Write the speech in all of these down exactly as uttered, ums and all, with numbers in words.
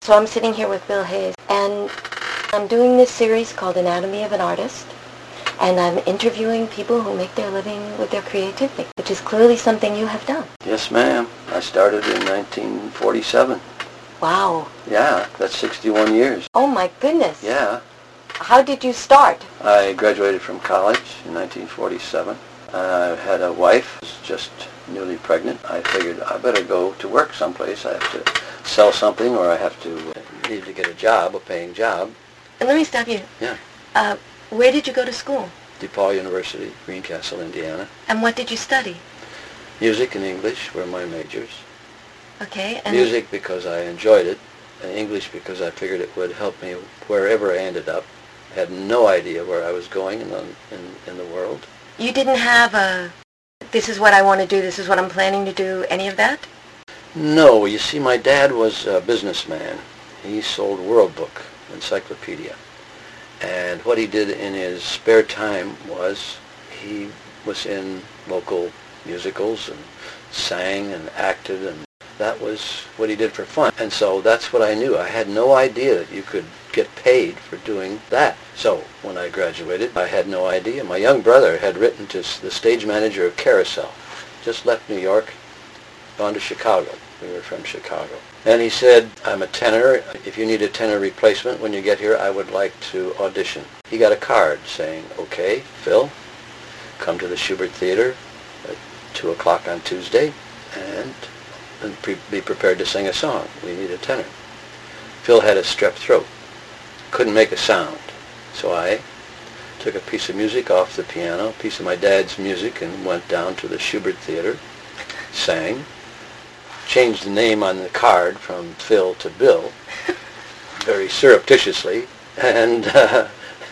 So I'm sitting here with Bill Hayes, and I'm doing this series called Anatomy of an Artist, and I'm interviewing people who make their living with their creativity, which is clearly something you have done. Yes, ma'am. I started in nineteen forty-seven. Wow. Yeah, that's sixty-one years. Oh my goodness. Yeah. How did you start? I graduated from college in nineteen forty-seven. I had a wife who was just newly pregnant. I figured I better go to work someplace. I have to sell something, or I have to uh, need to get a job, a paying job. And let me stop you. Yeah. Uh, where did you go to school? DePaul University, Greencastle, Indiana. And what did you study? Music and English were my majors. Okay. And Music because I enjoyed it, and English because I figured it would help me wherever I ended up. I had no idea where I was going in the, in, in the world. You didn't have a, this is what I want to do, this is what I'm planning to do, any of that? No, you see, my dad was a businessman. He sold World Book, encyclopedia. And what he did in his spare time was he was in local musicals and sang and acted, and that was what he did for fun. And so that's what I knew. I had no idea that you could get paid for doing that. So when I graduated, I had no idea. My young brother had written to the stage manager of Carousel, just left New York, gone to Chicago. We were from Chicago. And he said, I'm a tenor. If you need a tenor replacement when you get here, I would like to audition. He got a card saying, okay, Phil, come to the Schubert Theater at two o'clock on Tuesday and, and pre- be prepared to sing a song. We need a tenor. Phil had a strep throat. Couldn't make a sound. So I took a piece of music off the piano, a piece of my dad's music, and went down to the Schubert Theater, sang, changed the name on the card from Phil to Bill, very surreptitiously, and uh,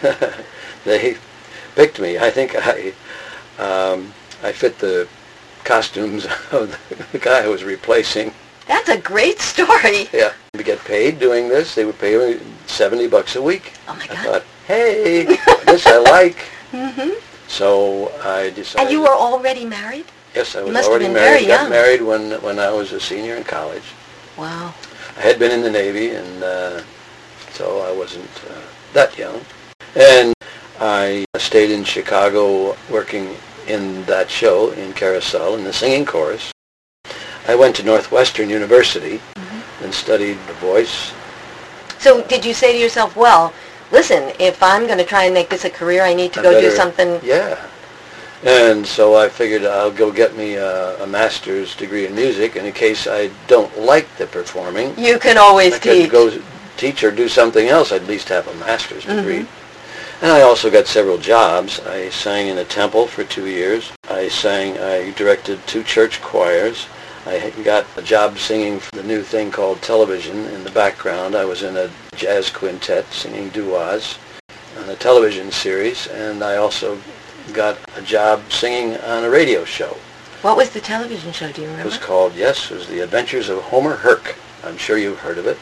they picked me. I think I um, I fit the costumes of the guy I was replacing. That's a great story. Yeah. We get paid doing this. They would pay me seventy bucks a week. Oh my God. I thought, hey, this I like. Mm-hmm. So I decided. And you were already married? Yes, I was must have already been married. very Got young. married when when I was a senior in college. Wow. I had been in the Navy, and uh, so I wasn't uh, that young. And I stayed in Chicago working in that show, in Carousel, in the singing chorus. I went to Northwestern University mm-hmm. and studied the voice. So did you say to yourself, well, listen, if I'm going to try and make this a career, I need to I go better, do something? Yeah. And so I figured I'll go get me a, a master's degree in music, and in case I don't like the performing, you can always I teach. could go teach or do something else. I'd at least have a master's degree. Mm-hmm. And I also got several jobs. I sang in a temple for two years. I sang, I directed two church choirs. I got a job singing for the new thing called television in the background. I was in a jazz quintet singing doo-wows on a television series, and I also got a job singing on a radio show. What was the television show, do you remember? It was called, yes, it was The Adventures of Homer Herc. I'm sure you've heard of it.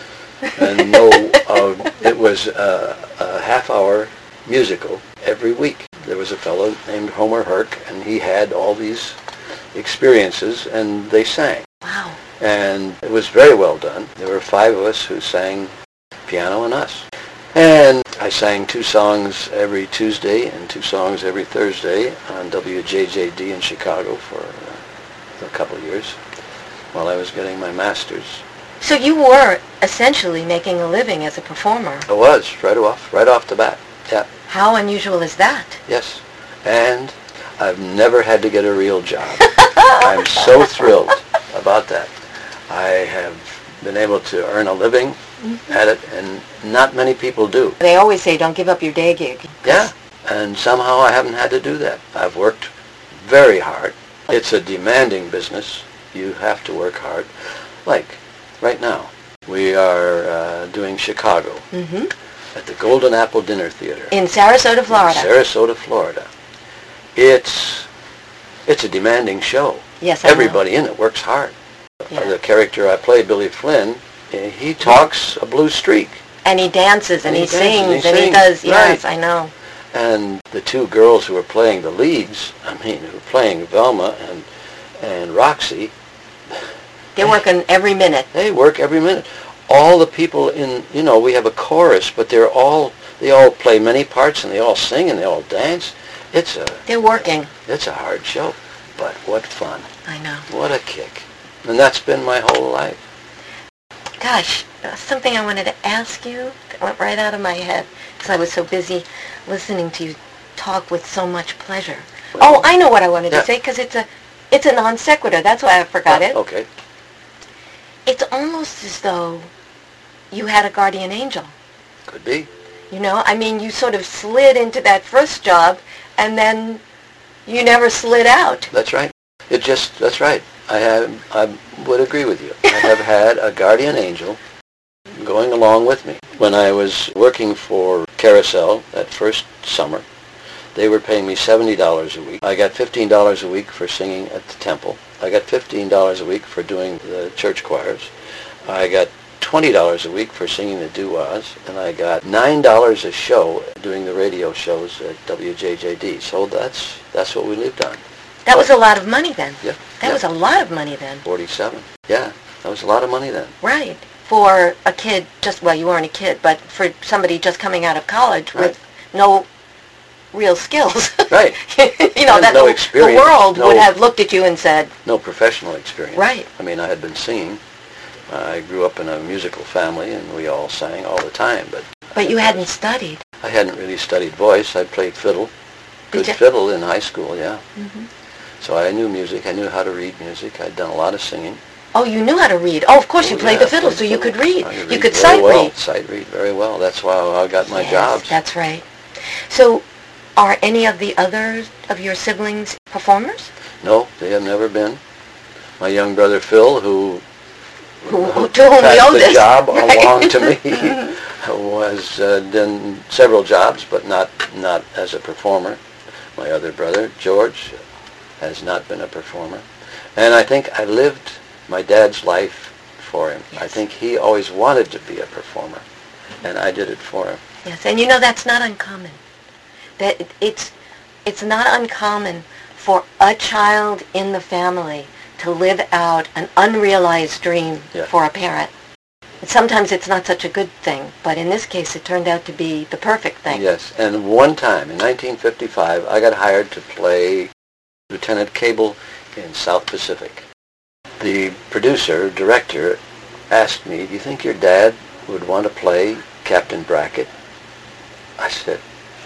And no, uh, it was a, a half-hour musical every week. There was a fellow named Homer Herc, and he had all these experiences, and they sang. Wow. And it was very well done. There were five of us who sang piano and us. And I sang two songs every Tuesday and two songs every Thursday on W J J D in Chicago for uh, a couple of years while I was getting my master's. So you were essentially making a living as a performer. I was, right off, right off the bat. Yeah. How unusual is that? Yes. And I've never had to get a real job. I'm so thrilled about that. I have been able to earn a living mm-hmm. at it, and not many people do. They always say don't give up your day gig. Yeah, and somehow I haven't had to do that. I've worked very hard. It's a demanding business. You have to work hard. Like right now, we are uh, doing Chicago mm-hmm. at the Golden Apple Dinner Theater. In Sarasota, Florida. In Sarasota, Florida. It's it's a demanding show. Yes, I Everybody know. in it works hard. Yeah. The character I play, Billy Flynn, he talks a blue streak. And he dances and, and he, he sings dances, and, and he, he does, sings. yes, Right. I know. And the two girls who are playing the leads, I mean, who are playing Velma and and Roxy, They're working every minute. they work every minute. all the people in, you know, we have a chorus, but they're all, they all play many parts and they all sing and they all dance. It's a... They're working. It's a hard show, but what fun. I know. What a kick. And that's been my whole life. Gosh, something I wanted to ask you that went right out of my head because I was so busy listening to you talk with so much pleasure. Well, oh, I know what I wanted yeah. to say because it's a, it's a non sequitur. That's why I forgot oh, it. Okay. It's almost as though you had a guardian angel. Could be. You know, I mean, you sort of slid into that first job and then you never slid out. That's right. It just, that's right. I have, I would agree with you. I have had a guardian angel going along with me. When I was working for Carousel that first summer, they were paying me seventy dollars a week. I got fifteen dollars a week for singing at the temple. I got fifteen dollars a week for doing the church choirs. I got twenty dollars a week for singing the doo-wahs, and I got nine dollars a show doing the radio shows at W J J D. So that's that's what we lived on. That was a lot of money then. Yeah. That yeah. was a lot of money then. forty-seven. Yeah, that was a lot of money then. Right. For a kid, just, well, you weren't a kid, but for somebody just coming out of college right. with no real skills. Right. You know, and that no the, experience. the world no, would have looked at you and said... No professional experience. Right. I mean, I had been singing. I grew up in a musical family, and we all sang all the time, but... But you hadn't studied. I hadn't really studied voice. I played fiddle. Good fiddle in high school, yeah. Mm-hmm. So I knew music. I knew how to read music. I'd done a lot of singing. Oh, you knew how to read. Oh, of course, oh, you played yeah, the fiddle, so fiddle. you could read. I could you read could very sight well. read. Sight read very well. That's why I got my yes, jobs. That's right. So, are any of the others of your siblings performers? No, they have never been. My young brother Phil, who, who, who to whom passed we owe the this. job right. along to me, was uh, done several jobs, but not not as a performer. My other brother George has not been a performer, and I think I lived my dad's life for him. Yes. I think he always wanted to be a performer, and I did it for him. Yes, and you know that's not uncommon. That it's it's not uncommon for a child in the family to live out an unrealized dream yeah. for a parent. And sometimes it's not such a good thing, but in this case it turned out to be the perfect thing. Yes, and one time in nineteen fifty-five I got hired to play Lieutenant Cable in South Pacific. The producer, director, asked me, do you think your dad would want to play Captain Brackett? I said,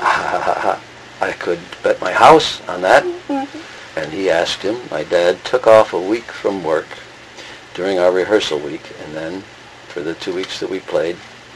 ah, I could bet my house on that. Mm-hmm. And he asked him. My dad took off a week from work during our rehearsal week, and then for the two weeks that we played,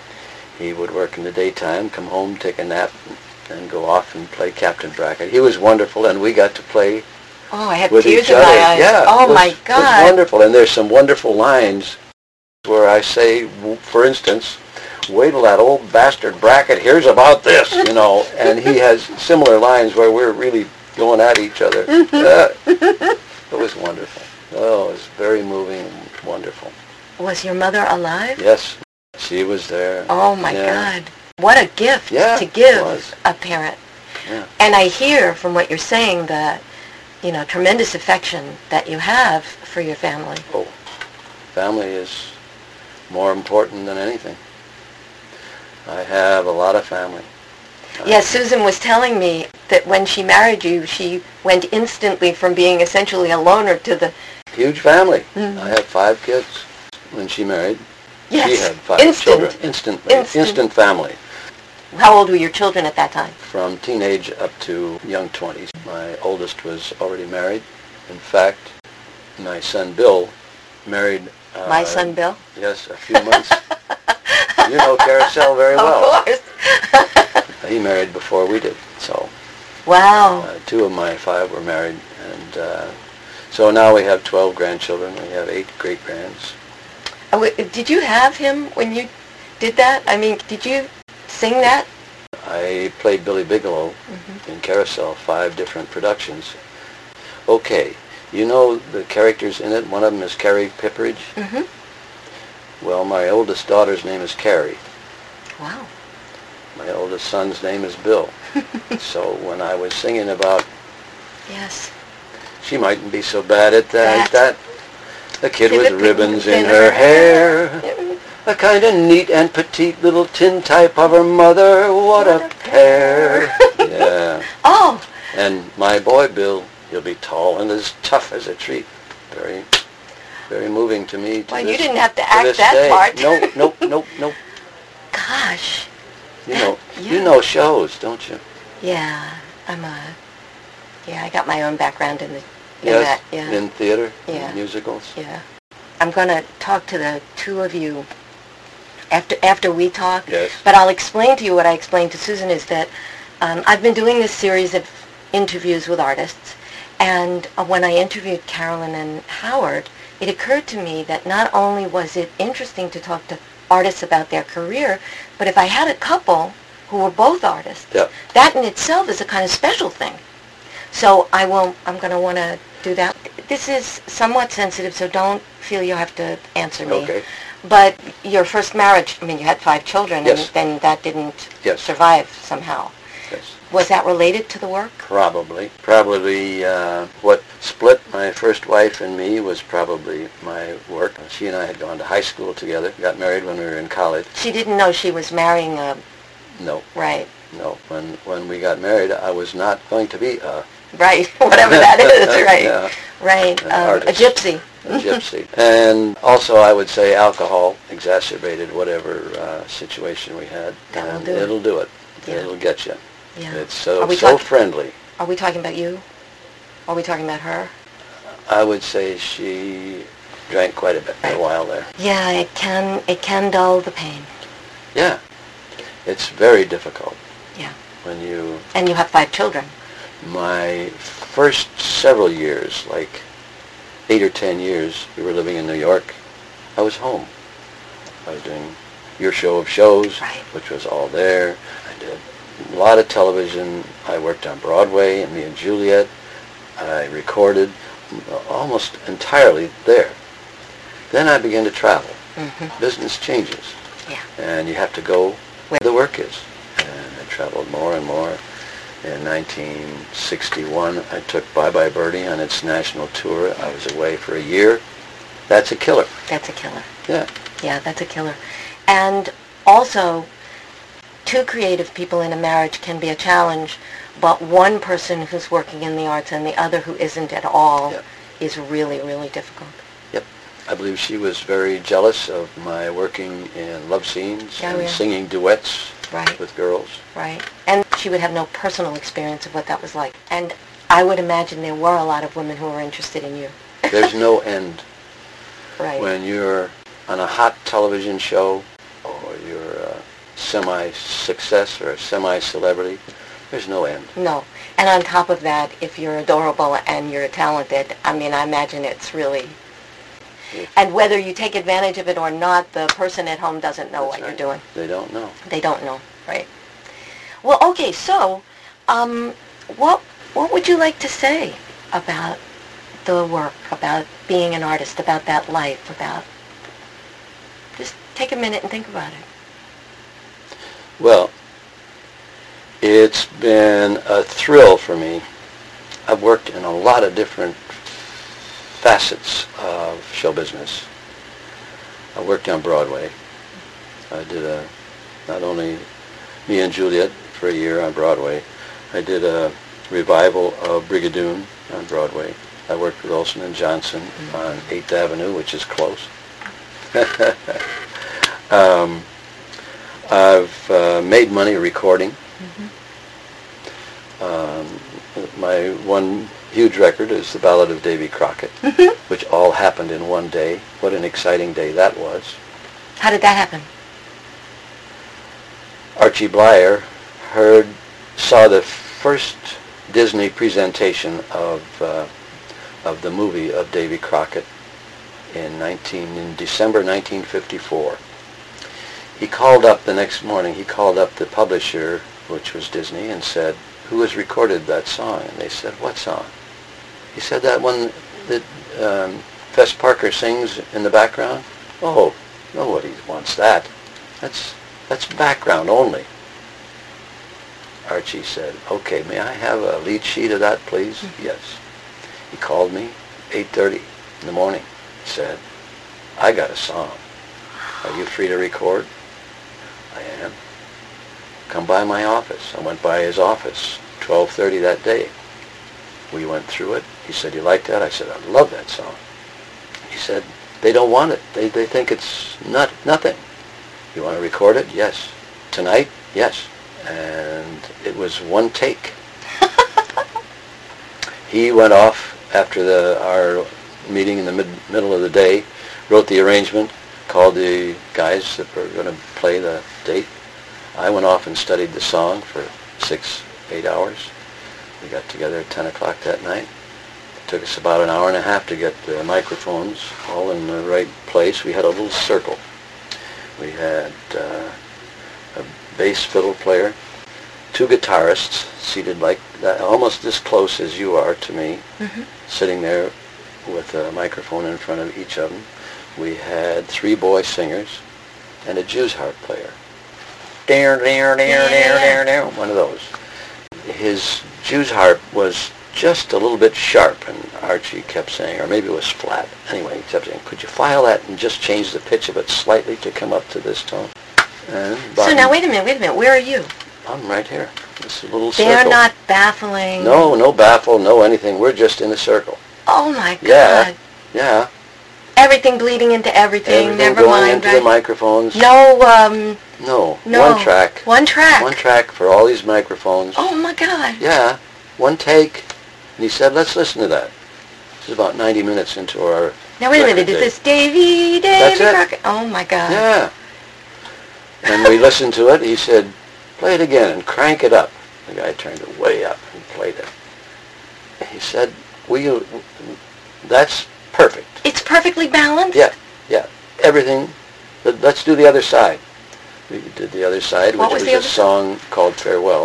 he would work in the daytime, come home, take a nap, and go off and play Captain Brackett. He was wonderful, and we got to play Oh, I have with tears each in other. my eyes. Yeah, oh, was, my God. It was wonderful, and there's some wonderful lines where I say, for instance, wait till that old bastard Brackett hears about this, you know, and he has similar lines where we're really going at each other. Uh, it was wonderful. Oh, it was very moving and wonderful. Was your mother alive? Yes, she was there. Oh, my yeah. God. What a gift yeah, to give a parent. Yeah. And I hear from what you're saying that, you know, tremendous affection that you have for your family. Oh, family is more important than anything. I have a lot of family. Yes, Susan was telling me that when she married you, she went instantly from being essentially a loner to the... Huge family. Mm-hmm. I had five kids when she married. Yes. She had five Instant. children. Instantly. Instant. Instant family. How old were your children at that time? From teenage up to young twenties. My oldest was already married. In fact, my son Bill married... Uh, my son Bill? Yes, a few months. You know Carousel very well. Of course. He married before we did, so... Wow. Uh, two of my five were married, and uh, so now we have twelve grandchildren. We have eight great-grands. Oh, did you have him when you did that? I mean, did you sing that? I played Billy Bigelow mm-hmm. in Carousel, five different productions. Okay, you know the characters in it? One of them is Carrie Pipperidge. Mm-hmm. Well, my oldest daughter's name is Carrie. Wow. My oldest son's name is Bill. So when I was singing about... Yes. She mightn't be so bad at that. that. that. The kid with ribbons in her hair. A kind of neat and petite little tintype of her mother. What, what a, a pair. pair. Yeah. Oh. And my boy, Bill, he'll be tall and as tough as a tree. Very, very moving to me. To well, this, you didn't have to to act that day. part. No, nope, nope, nope. Gosh. You know, yeah. you know shows, don't you? Yeah, I'm a, yeah, I got my own background in the, in yes, that, yeah. in theater, yeah. in musicals. Yeah. I'm going to talk to the two of you after after we talk. Yes. But I'll explain to you what I explained to Susan is that um, I've been doing this series of interviews with artists, and uh, when I interviewed Carolyn and Howard, it occurred to me that not only was it interesting to talk to artists about their career, but if I had a couple who were both artists, yep. that in itself is a kind of special thing. So I will, I'm going to want to do that. This is somewhat sensitive, so don't feel you have to answer me. Okay. But your first marriage, I mean, you had five children, yes. and then that didn't yes. survive somehow. Yes. Was that related to the work? Probably. Probably uh, what split my first wife and me was probably my work. She and I had gone to high school together, got married when we were in college. She didn't know she was marrying a... No. Right. No. When when we got married, I was not going to be a... Right, whatever that is, right. Yeah. Right, um, a gypsy. A gypsy. And also I would say alcohol exacerbated whatever uh, situation we had. That will and do it. It'll do it. Yeah. It'll get you. Yeah. It's so, we so talk- friendly. Are we talking about you? Are we talking about her? I would say she drank quite a bit for a while there. Yeah, it can, it can dull the pain. Yeah. It's very difficult. Yeah. When you... And you have five children. My first several years, like eight or ten years, we were living in New York. I was home. I was doing Your Show of Shows, right. which was all there. I did a lot of television. I worked on Broadway and Me and Juliet. I recorded almost entirely there. Then I began to travel. Mm-hmm. Business changes. Yeah. And you have to go where the work is. And I traveled more and more. In nineteen sixty-one, I took Bye Bye Birdie on its national tour. I was away for a year. That's a killer. That's a killer. Yeah. Yeah, that's a killer. And also, two creative people in a marriage can be a challenge, but one person who's working in the arts and the other who isn't at all yep. is really, really difficult. Yep. I believe she was very jealous of my working in love scenes oh, and yeah. singing duets right. with girls. Right. And she would have no personal experience of what that was like. And I would imagine there were a lot of women who were interested in you. There's no end. Right. When you're on a hot television show or you're a semi-success or a semi-celebrity, there's no end. No. And on top of that, if you're adorable and you're talented, I mean, I imagine it's really... Yeah. And whether you take advantage of it or not, the person at home doesn't know That's what right. you're doing. They don't know. They don't know, right? Well, okay, so um, what what would you like to say about the work, about being an artist, about that life, about... Just take a minute and think about it. Well, it's been a thrill for me. I've worked in a lot of different facets of show business. I worked on Broadway. I did a, not only Me and Juliet for a year on Broadway, I did a revival of Brigadoon on Broadway. I worked with Olson and Johnson mm-hmm. on eighth Avenue, which is close. um, I've uh, made money recording. Mm-hmm. Um, my one huge record is The Ballad of Davy Crockett, mm-hmm. which all happened in one day. What an exciting day that was. How did that happen? Archie Blyer heard, saw the first Disney presentation of uh, of the movie of Davy Crockett in nineteen in December nineteen fifty-four. He called up the next morning. He called up the publisher, which was Disney, and said, "Who has recorded that song?" And they said, "What song?" He said, "That one that um, Fess Parker sings in the background." "Oh, nobody wants that. That's that's background only." Archie said, "Okay, may I have a lead sheet of that, please?" Mm-hmm. Yes. He called me eight thirty in the morning. He said, "I got a song." Are you free to record? I am. Come by my office. I went by his office, twelve thirty that day. We went through it. He said, you like that? I said, I love that song. He said, they don't want it. They they think it's not nothing. You want to record it? Yes. Tonight? Yes. And it was one take. He went off after the our meeting in the mid, middle of the day, wrote the arrangement, called the guys that were going to play the date. I went off and studied the song for six, eight hours. We got together at ten o'clock that night. It took us about an hour and a half to get the microphones all in the right place. We had a little circle. We had uh, a bass fiddle player, two guitarists seated like that, almost this close as you are to me, mm-hmm. sitting there with a microphone in front of each of them. We had three boy singers and a Jew's harp player. Dare, dare, dare, dare, dare, dare, one of those. His Jew's harp was just a little bit sharp, and Archie kept saying, or maybe it was flat. Anyway, he kept saying, could you file that and just change the pitch of it slightly to come up to this tone? And so now wait a minute, wait a minute. Where are you? I'm right here. This little They're circle. They're not baffling. No, no baffle, no anything. We're just in a circle. Oh my God. Yeah, yeah. Everything bleeding into everything. Everything Never going mind. into right? the microphones. No, um. No, no. One track. One track. One track for all these microphones. Oh my God. Yeah, one take. And he said, let's listen to that. This is about ninety minutes into our. Now wait a minute. Is this Davy, Davy Crockett? Oh my God. Yeah. And we listened to it. He said, play it again and crank it up. The guy turned it way up and played it. He said, will you, that's perfect. It's perfectly balanced? Yeah, yeah. Everything. Let's do the other side. We did the other side, What which was, was, was a song called Farewell.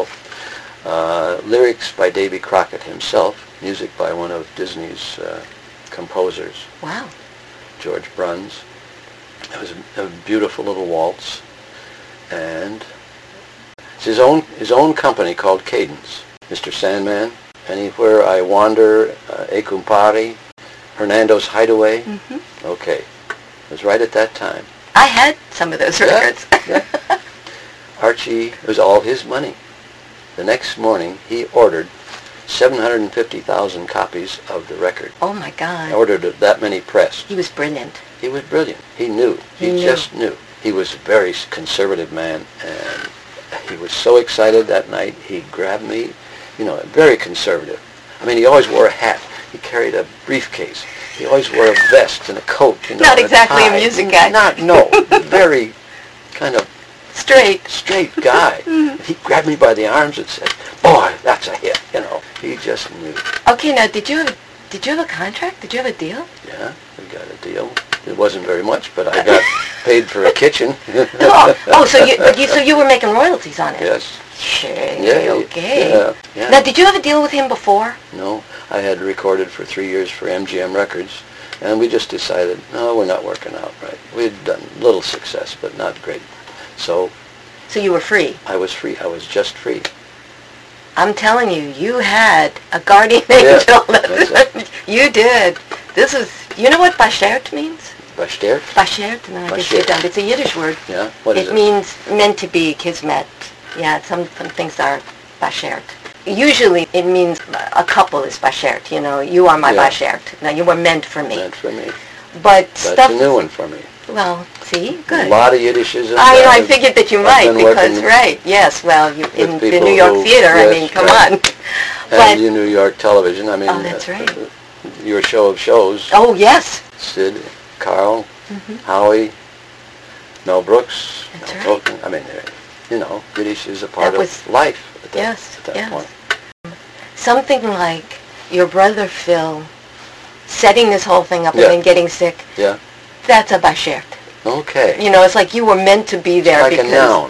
Uh, lyrics by Davy Crockett himself. Music by one of Disney's uh, composers. Wow. George Bruns. It was a, a beautiful little waltz. And it's his own his own company called Cadence. Mister Sandman, Anywhere I Wander, uh, E Compare, Hernando's Hideaway. Mm-hmm. Okay. It was right at that time. I had some of those records. Yeah, yeah. Archie, it was all his money. The next morning, he ordered seven hundred fifty thousand copies of the record. Oh my God. He ordered that many pressed. He was brilliant. He was brilliant. He knew. He, he knew. just knew. He was a very conservative man, and he was so excited that night. He grabbed me, you know, very conservative. I mean, he always wore a hat. He carried a briefcase. He always wore a vest and a coat, you know. Not exactly a, a music guy. Not, no. Very kind of straight, straight guy. He grabbed me by the arms and said, "Boy, that's a hit," you know. He just knew. Okay, now, did you have, did you have a contract? Did you have a deal? Yeah, we got a deal. It wasn't very much, but I got paid for a kitchen. oh, oh, so you, you, so you were making royalties on it? Yes. Sure. Yeah, okay. Yeah, yeah. Now, did you have a deal with him before? No, I had recorded for three years for M G M Records, and we just decided, no, we're not working out right. We'd done little success, but not great. So. So you were free? I was free. I was just free. I'm telling you, you had a guardian Yeah, angel. You did. This is, you know what bashert means? Bashert? Bashert, no, I guess you don't. It's a Yiddish word. Yeah, what is it? It means meant to be, kismet. Yeah, some, some things are bashert. Usually it means a couple is bashert, you know, you are my yeah. bashert. Now, you were meant for me. Meant for me. But That's stuff, a new one for me. Well, see, good. A lot of Yiddishism. I know, I figured that you might, because, working right, yes, well, you, in the New York who, theater, yes, I mean, come right. on. But, and the New York television, I mean, oh, that's right. Uh, your show of shows. Oh, yes. Sid, Carl, mm-hmm. Howie, Mel Brooks. That's Mel right. Tolkien. I mean, you know, Yiddish is a part that was, of life at that, yes, at that yes. point. Something like your brother Phil setting this whole thing up yeah. and then getting sick. Yeah. That's a bashert. Okay. You know, it's like you were meant to be there. It's like because, a noun.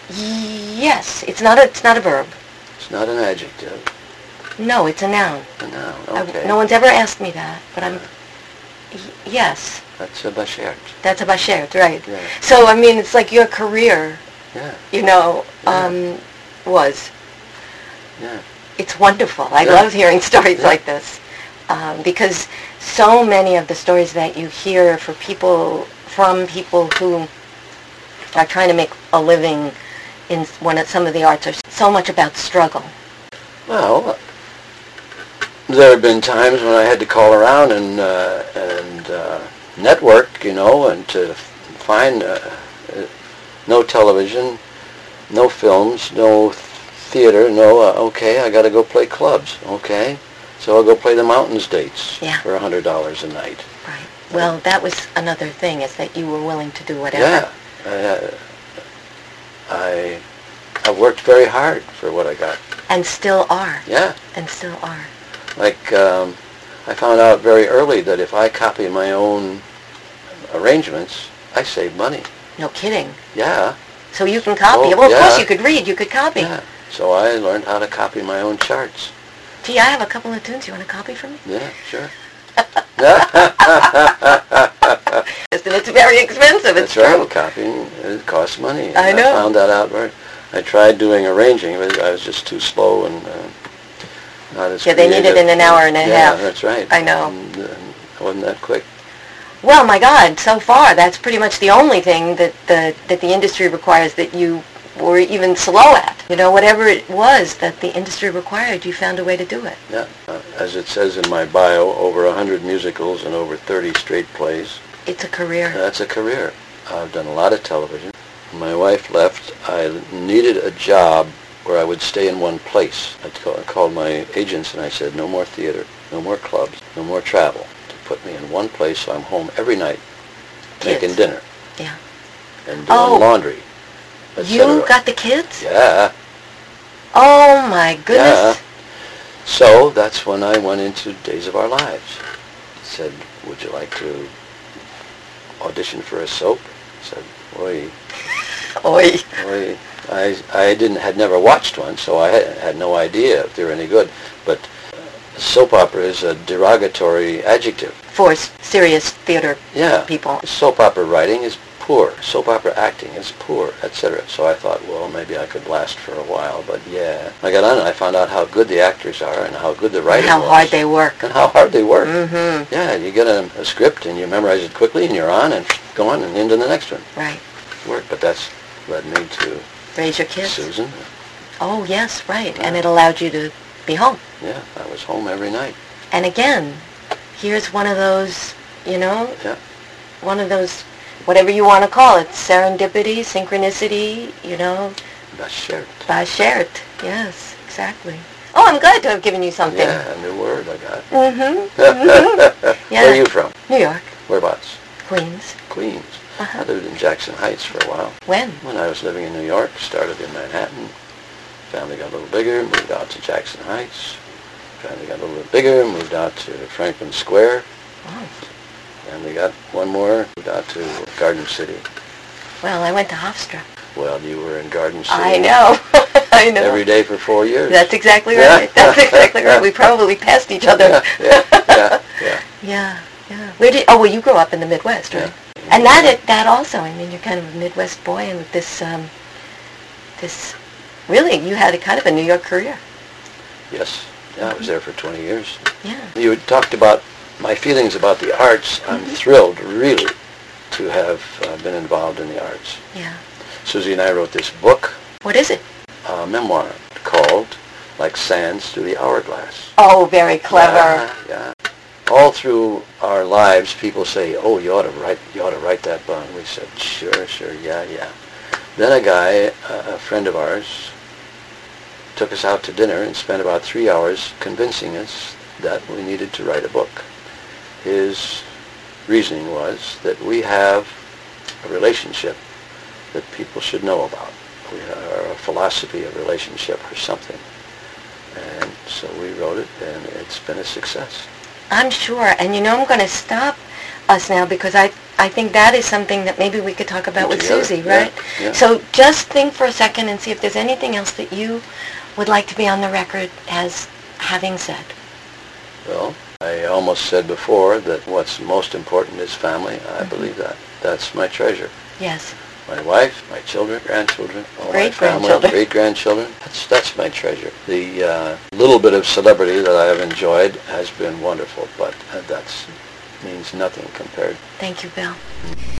Yes, it's not a, it's not a verb. It's not an adjective. No, it's a noun. A noun, okay. I, no one's ever asked me that, but I'm, y- yes. That's a bashert. That's a bashert, right. Yeah. So, I mean, it's like your career, yeah. you know, yeah. um, was. Yeah. It's wonderful. I yeah. love hearing stories yeah. like this, um, because so many of the stories that you hear for people, from people who are trying to make a living in one of some of the arts are so much about struggle. Well, there have been times when I had to call around and uh, and uh, network, you know, and to find uh, no television, no films, no theater, no, uh, okay, I got to go play clubs, okay, so I'll go play the Mountains dates yeah. for one hundred dollars a night. Right. Well, that was another thing, is that you were willing to do whatever. Yeah. I, I, I worked very hard for what I got. And still are. Yeah. And still are. Like, um, I found out very early that if I copy my own arrangements, I save money. No kidding. Yeah. So you can copy. Oh, well, of yeah. course you could read. You could copy. Yeah. So I learned how to copy my own charts. Gee, I have a couple of tunes. You want to copy from me? Yeah, sure. And it's very expensive. It's That's true. right. Copying, it costs money. And I know. I found that out very. I tried doing arranging, but I was just too slow and uh, not as Yeah, they need it creative. in an hour and a yeah, half. Yeah, that's right. I know. And, uh, I wasn't that quick. Well, my God, so far that's pretty much the only thing that the that the industry requires that you were even slow at. You know, whatever it was that the industry required, you found a way to do it. Yeah. Uh, as it says in my bio, over one hundred musicals and over thirty straight plays. It's a career. That's a career. I've done a lot of television. When my wife left, I needed a job where I would stay in one place. I called my agents and I said, no more theater, no more clubs, no more travel. To put me in one place so I'm home every night, Kids. making dinner. Yeah. And doing Oh. laundry. et You cetera. got the kids? Yeah. Oh, my goodness. Yeah. So that's when I went into Days of Our Lives. Said, would you like to audition for a soap? I said, oi. Oi. oi. I, I didn't, had never watched one, so I had, had no idea if they were any good. But uh, soap opera is a derogatory adjective. For s- serious theater Yeah. people. Soap opera writing is poor. Soap opera acting is poor, et cetera. So I thought, well, maybe I could last for a while. But yeah, I got on and I found out how good the actors are and how good the writing How was. hard they work. And how hard they work. Mm-hmm. Yeah, you get a, a script and you memorize it quickly and you're on and go on and into the next one. Right. Work. But that's led me to Raise your kids. Susan. Oh, yes, right. Yeah. And it allowed you to be home. Yeah, I was home every night. And again, here's one of those, you know, Yeah. one of those, whatever you want to call it, serendipity, synchronicity, you know, Bashert. bashert. Yes, exactly. Oh, I'm glad to have given you something. Yeah, a new word I got. Mm-hmm. mm-hmm. Yeah. Where are you from? New York, Whereabouts? Queens. Queens. Uh-huh. I lived in Jackson Heights for a while. When? When I was living in New York, started in Manhattan. Family got a little bigger, moved out to Jackson Heights. Family got a little bit bigger, moved out to Franklin Square. Oh. And we got one more, moved out to Garden City. Well, I went to Hofstra. Well, you were in Garden City. I know. I know. Every day for four years. That's exactly Yeah. right. That's exactly right. We probably passed each other. Yeah, yeah, yeah, yeah. Yeah, yeah. Where did? Oh, well, you grew up in the Midwest, right? Yeah. And that that also. I mean, you're kind of a Midwest boy, and with this um, this really, you had a kind of a New York career. Yes. Yeah, I was there for twenty years. Yeah. You had talked about my feelings about the arts. I'm Mm-hmm. thrilled, really, to have uh, been involved in the arts. Yeah. Susie and I wrote this book, What is it? a memoir called Like Sands Through the Hourglass. Oh, very clever. Yeah, yeah. All through our lives, people say, "Oh, you ought to write, you ought to write that book." We said, "Sure, sure, yeah, yeah." Then a guy, a friend of ours, took us out to dinner and spent about three hours convincing us that we needed to write a book. His reasoning was that we have a relationship that people should know about. We have a philosophy of relationship or something. And so we wrote it, and it's been a success. I'm sure. And you know, I'm going to stop us now because I I think that is something that maybe we could talk about with Together, Susie, yeah, right? yeah. So just think for a second and see if there's anything else that you would like to be on the record as having said. Well, I almost said before that what's most important is family. I Mm-hmm. believe that. That's my treasure. Yes. My wife, my children, grandchildren, all my family, Great-grandchildren. great-grandchildren. That's, that's my treasure. The uh, little bit of celebrity that I have enjoyed has been wonderful, but uh, that's means nothing compared. Thank you, Bill.